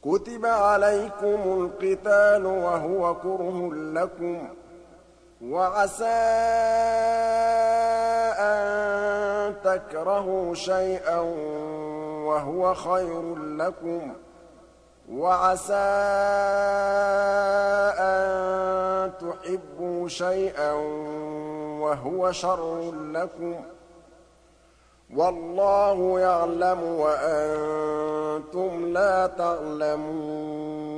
كُتِبَ عَلَيْكُمُ الْقِتَالُ وَهُوَ كُرْهٌ لَّكُمْ ۖ وَعَسَىٰ أَن تَكْرَهُوا شَيْئًا وَهُوَ خَيْرٌ لَّكُمْ ۖ وَعَسَىٰ أَن تُحِبُّوا شَيْئًا وَهُوَ شَرٌّ لَّكُمْ ۗ وَاللَّهُ يَعْلَمُ وَأَنتُمْ لَا تَعْلَمُونَ